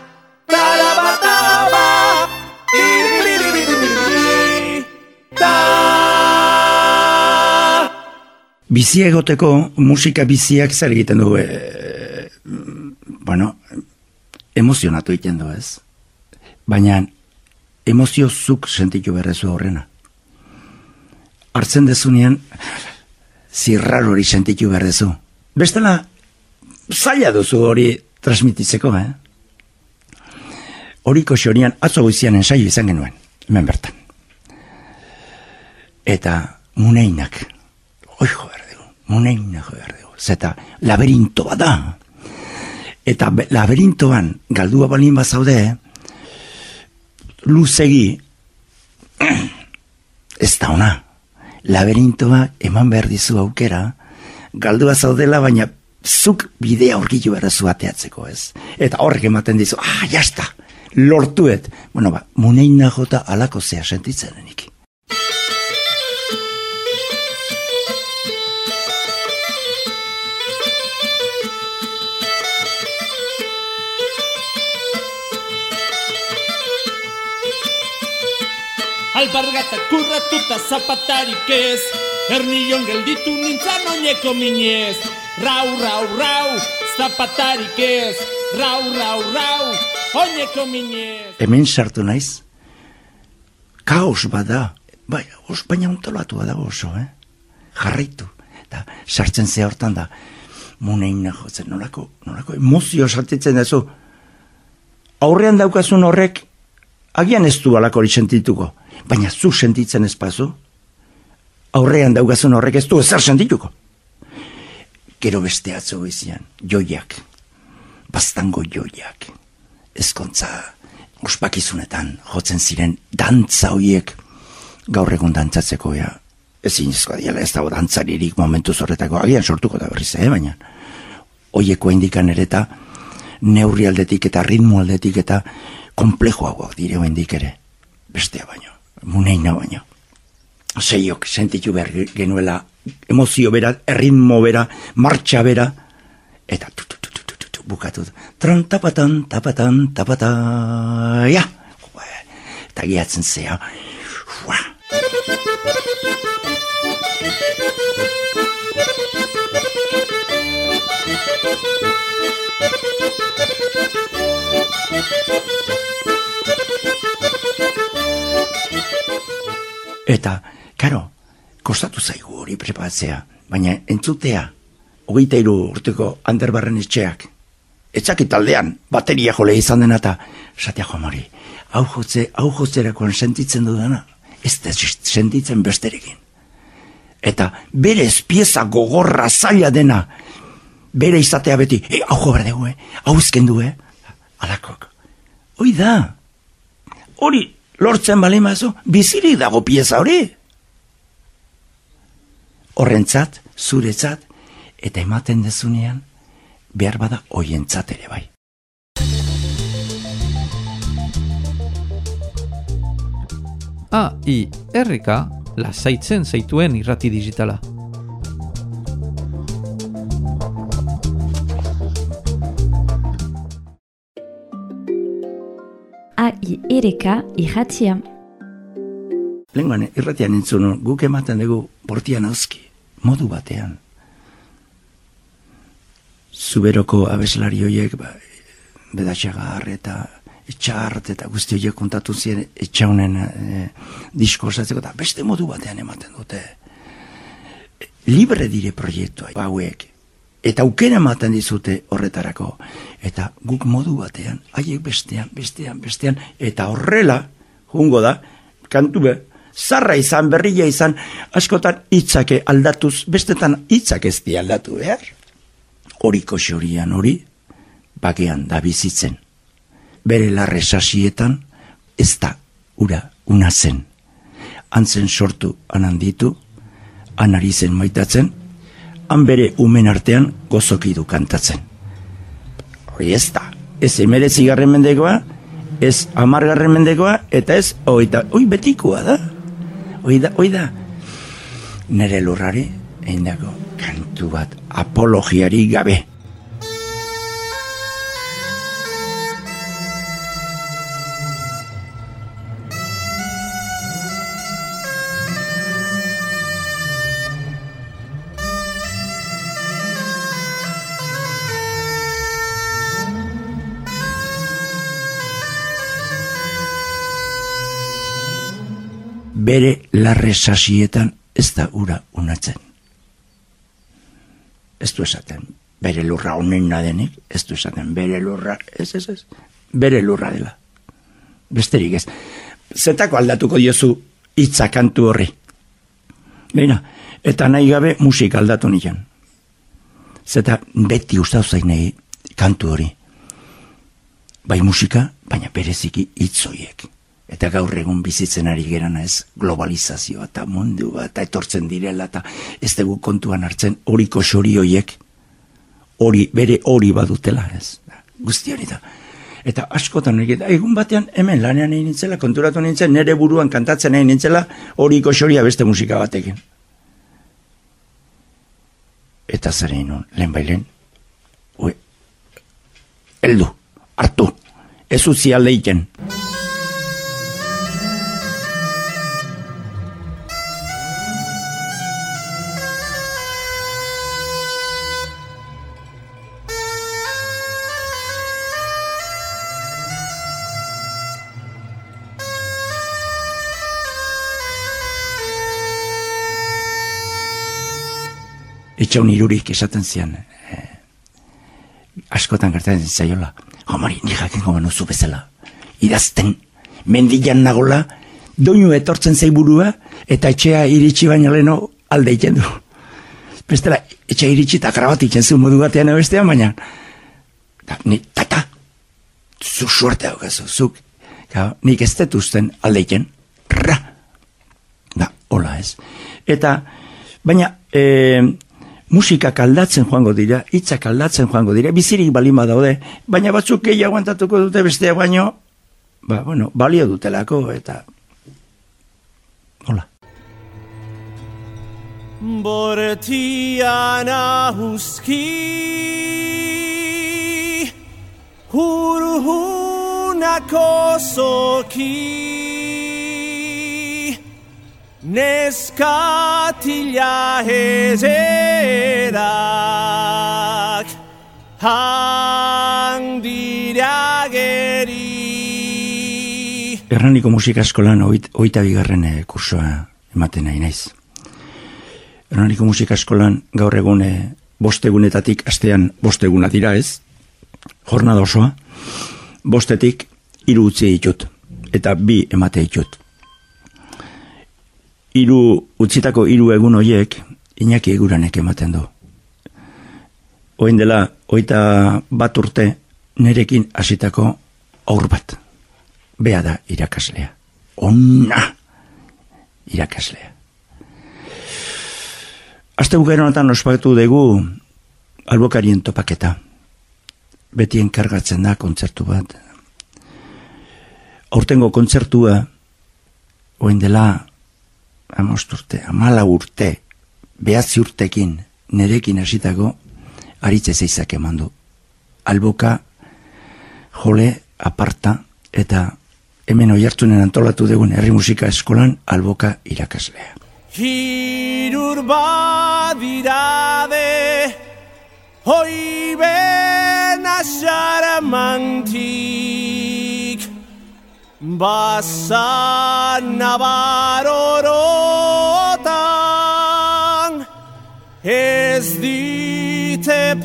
Bizia egoteko musika biziak zer egiten du, e, bueno, emozionatu egiten du, ez? Baina emozio zuk sentitu berrezu horrena. Hartzen dezunean, zirrar hori sentitu berrezu. Bestela, zaila duzu hori transmititzeko, eh? Horiko xorian atzo goizian ensaio izan genuen, hemen bertan. Eta muneinak, oi jo behar dugu, muneinak jo behar dugu, zeta laberinto bat da. Eta laberintoan galdua balin bazaude, luzegi, ez da ona. Laberintoa eman behar dizu aukera, galdua zaudela, baina zuk bidea aurkitu behar zu ateatzeko, ez? Eta horrek ematen dizu, ah, jazta, lortuet. Bueno, ba, muneina jota alako zea sentitzen denik. Albargata kurratuta zapatarik ez, ernillon gelditu nintzan oineko minez. Rau, rau, rau, zapatarik ez, rau, rau, rau, oineko minez. Hemen sartu naiz, kaos bada, bai, os, baina ontolatu bada oso, eh? Jarraitu, eta sartzen zea hortan da, muneina jotzen, nolako, nolako emozio sartitzen dazu. Aurrean daukazun horrek, agian ez du alako hori sentituko. Baina zu sentitzen ezpazu, aurrean daugazun horrek ez du ezer sentituko. Gero beste atzo goizian, joiak, bastango joiak, ezkontza ospakizunetan jotzen ziren dantza hoiek, gaur egun dantzatzeko ja, ezin ezkoa diala, ez dago dantzaririk momentu zorretako, agian sortuko da berriz, eh, baina hoieko indikan ere eta neurri aldetik eta ritmo aldetik eta komplejoagoak dire hoendik ere, bestea baino. Muneina baino. Seiok sentitu behar genuela emozio bera, erritmo bera, martxa bera, eta tu, tu, tu, tu, tu, tu, tu, bukatu. Tran, tapatan, tapatan, tapata, ja. Eta gehatzen zea. Ua. Eta, karo, kostatu zaigu hori preparatzea, baina entzutea, hogeita hiru urteko Ander Barrenetxeak, etxaki taldean, bateria jole izan dena eta, satea jomari, hau jotze, hau jotzerakoan sentitzen dudana, ez da sentitzen besterekin. Eta bere espieza gogorra zaila dena, bere izatea beti, e, hau jo behar dugu, eh? Hau izken du, eh? Alakok. Hoi da, hori, lortzen balimazu, bizirik dago pieza hori. Horrentzat, zuretzat, eta ematen dezunean, behar bada hoientzat ere bai. A I R K lasaitzen zaituen irrati digitala. A I R K irratia. Lenguan irratian entzun, guk ematen dugu bortian auski, modu batean. Zuberoko abeslari horiek, ba, Bedatxagar eta Etxart eta guzti horiek kontatu ziren Etxaunen e, diskosatzeko, eta beste modu batean ematen dute. Libre dire proiektua hauek, eta aukera ematen dizute horretarako, eta guk modu batean, haiek bestean, bestean, bestean, eta horrela, jungo da, kantu be, zarra izan, berria izan, askotan hitzake aldatuz, bestetan hitzak ez di aldatu behar. Horiko xorian hori, bakean da bizitzen. Bere larre sasietan, ez da ura unazen. Antzen sortu ananditu, anari zen maitatzen, han bere umen artean gozoki du kantatzen. Hori ez da, ez emeretzigarren mendekoa, ez amargarren mendekoa, eta ez, oita, oi betikoa da. Oi da, oi da, nere lurrari, eindako kantu bat apologiari gabe. Bere larre sasietan ez da ura unatzen. Ez du esaten, bere lurra onena denik, ez du esaten, bere lurra, ez, ez, ez, bere lurra dela. Besterik ez. Zetako aldatuko diozu hitza kantu horri. Beina, eta nahi gabe musika aldatu nian. Zeta beti ustau zainei kantu hori. Bai musika, baina bereziki hitzoiek. Eta gaur egun bizitzen ari gerana ez, globalizazioa eta mundua eta etortzen direla eta ez dugu kontuan hartzen horiko xori hoiek, hori, bere hori badutela ez, guzti hori da. Eta askotan hori, egun batean hemen lanean egin nintzela, konturatu nintzen, nire buruan kantatzen egin nintzela horiko xoria beste musika batekin. Eta zare inun, lehen bailen, ue, heldu, hartu, ez utzi aldeiten. Etxaun irurik esaten zian, eh, askotan gertatzen zaiola, homari, ni jakingo manuzu bezala, idazten, mendian nagola, doinu etortzen zaiburua, eta etxea iritsi baino leno alde iten du. Bestela, etxea iritsi eta grabat itzen zu modu batean ebestean, baina, da, ni, tata, zu suerte daukazu, zuk, gau, nik ez detuzten alde iten, ra, da, hola ez. Eta, baina, eh, musikak aldatzen joango dira, hitzak aldatzen joango dira, bizirik balima daude, baina batzuk gehiago aguantatuko dute bestea baino, ba, bueno, balio dutelako, eta hola. Bortian ahuski Hurhunako soki Neskatila hezerak Handirageri. Hernaniko musika eskolan oit, oita bigarren kursoa ematen nahi naiz. Hernaniko musika eskolan gaur egun bost egunetatik astean bost eguna dira ez, jornada osoa, bostetik hiru utzi ditut, eta bi emate ditut. Hiru utzitako hiru egun hoiek Iñaki Eguranek ematen du. Oin dela hogeita bat urte nerekin hasitako aur bat. Bea da irakaslea. Onna irakaslea. Astebukaera honetan ospatu dugu albokarien topaketa. Beti enkargatzen da kontzertu bat. Aurtengo kontzertua oin dela Amost urte, amala urte, behatzi urtekin, nerekin hasitako aritze zeizak eman du. Alboka, jole, aparta, eta hemen oihartzunen antolatu dugun herri musika eskolan alboka irakaslea. Hirur badirade, hoi bena xaramantik, Basan nabarorotan ez dite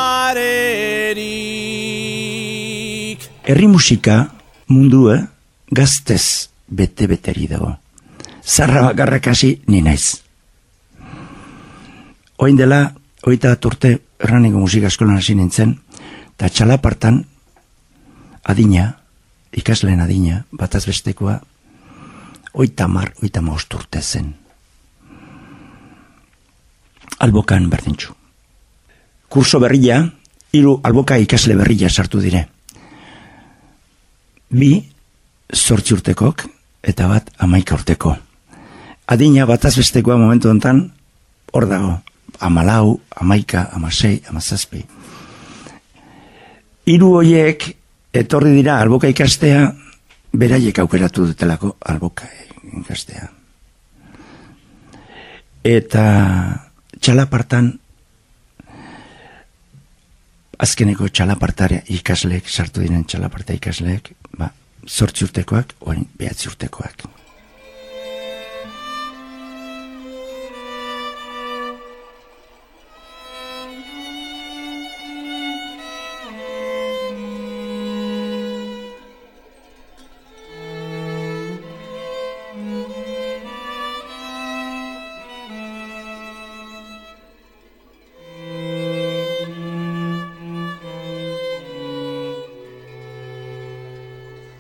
parerik. Herri musika mundua gaztez bete-beteri dago. Zarra bakarrak hasi ni naiz. Oin dela, oita urte Hernaniko musika eskolan hasi nintzen, eta txalapartan adina, ikasleen adina, bataz bestekoa, oita mar, oita maost urte zen. Albokan berdintxu. Kurso berria, hiru alboka ikasle berria sartu dire. Bi, zortzi urtekok, eta bat amaika urteko. Adina bataz bestekoa momentu honetan, hor dago, amalau, amaika, amasei, amazazpi. Hiru hoiek, etorri dira alboka ikastea, beraiek aukeratu dutelako alboka ikastea. Eta txalapartan, azkeneko txalapartare ikasleek, sartu diren txalaparta ikasleek, ba, zortzi urtekoak, oain behatzi urtekoak.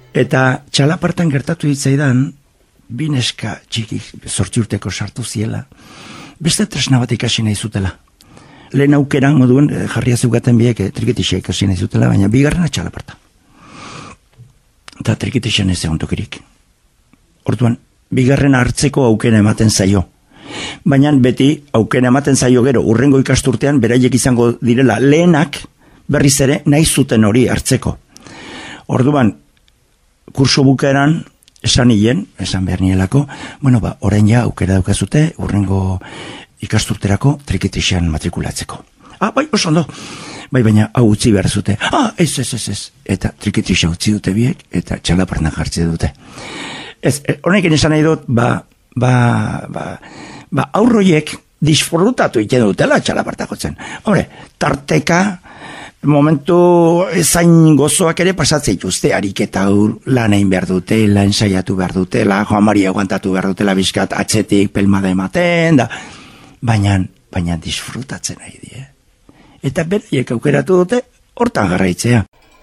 Eta txalapartan gertatu ditzaidan, bineska txiki zortzi urteko sartu ziela, beste tresna bat ikasi nahi zutela. Lehen aukeran moduen, jarria zeugaten biek, trikitixa ikasi nahi zutela, baina bigarrena txalaparta. Eta trikitixan ez egon tokirik. Orduan, bigarrena hartzeko aukera ematen zaio. Baina beti aukera ematen zaio gero, urrengo ikasturtean, beraiek izango direla lehenak, berriz ere, nahi zuten hori hartzeko. Orduan, kurso bukaeran, esan hien, esan behar nielako, bueno, ba, orain ja aukera daukazute, urrengo ikasturterako trikitixan matrikulatzeko. Ah, bai, oso ondo. Bai, baina hau utzi behar zute. Ah, ez, ez, ez, ez. Eta trikitixa utzi dute biek, eta txalaparnak jartzi dute. Ez, honekin esan nahi dut, ba, ba, ba, ba, aurroiek disfrutatu iten dutela txalaparta jotzen. Hore, tarteka, momentu ezain gozoak ere pasatzea ituzte, ariketa hor lan egin behar dutela, ensaiatu behar dutela, Joan Maria aguantatu behar dutela bizkat atzetik pelmada ematen, da, baina, baina disfrutatzen nahi die. Eta beraiek aukeratu dute, hortan garraitzea.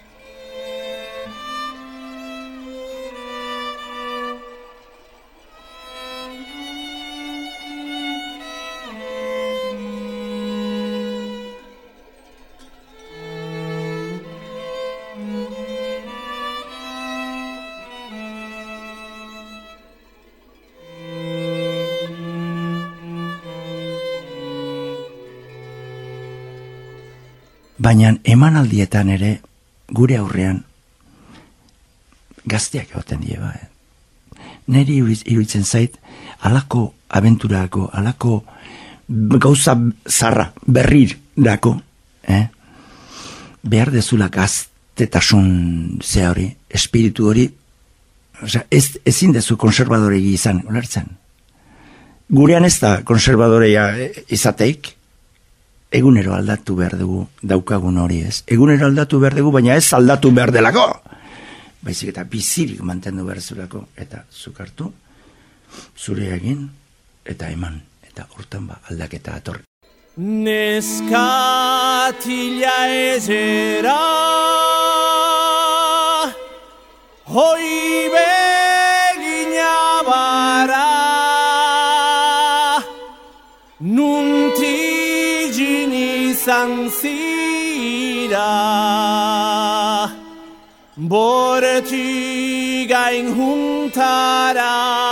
Baina emanaldietan ere gure aurrean gazteak egoten die ba. Neri iruditzen zait alako abenturako, alako gauza zarra berrirako, eh? Behar dezula gaztetasun ze hori, espiritu hori, osea, ez, ezin dezu konservadoregi izan, ulertzen. Gurean ez da konservadorea izateik, egunero aldatu behar dugu daukagun hori ez. Egunero aldatu behar dugu, baina ez aldatu behar delako. Baizik eta bizirik mantendu behar zurako. Eta zuk hartu, zure egin, eta eman. Eta hortan ba aldaketa atorri. Neskatila ezera hoi begina bara nunti izan zira borti gain juntara.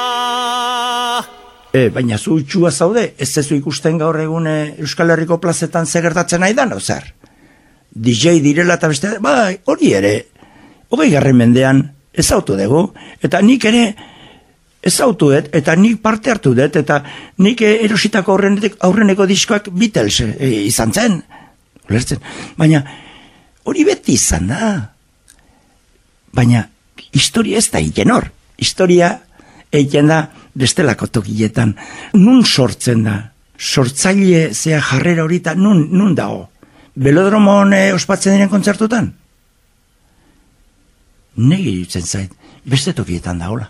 E, baina zu itxua zaude, ez zezu ikusten gaur egun Euskal Herriko plazetan zegertatzen nahi da, no zer? D J direla eta beste, bai, hori ere, hogei garren mendean ez autu dugu, eta nik ere ez autu dut, eta nik parte hartu dut, eta nik erositako aurreneko diskoak Beatles e, izan zen, ulertzen. Baina hori beti izan da. Baina historia ez da egiten hor. Historia egiten da bestelako tokietan. Nun sortzen da? Sortzaile zea jarrera horita, nun, nun dago? Belodromon e, ospatzen diren kontzertutan? Negi dutzen zait, beste tokietan dagoela.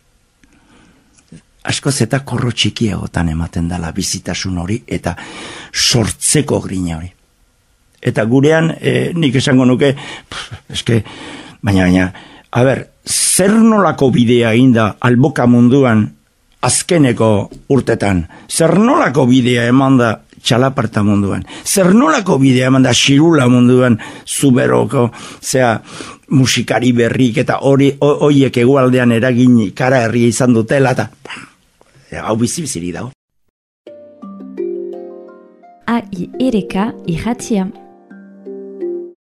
Askoz eta korro txikiagotan ematen dala bizitasun hori eta sortzeko grina hori. Eta gurean, e, nik esango nuke, pff, eske, baina, baina, a ber, zer nolako bidea inda alboka munduan azkeneko urtetan? Zer nolako bidea eman da txalaparta munduan? Zer nolako bidea eman da xirula munduan zuberoko, zea, musikari berrik eta hori horiek egualdean eragin kara herria izan dutela eta hau bizi-biziri dago. A I R K irratia.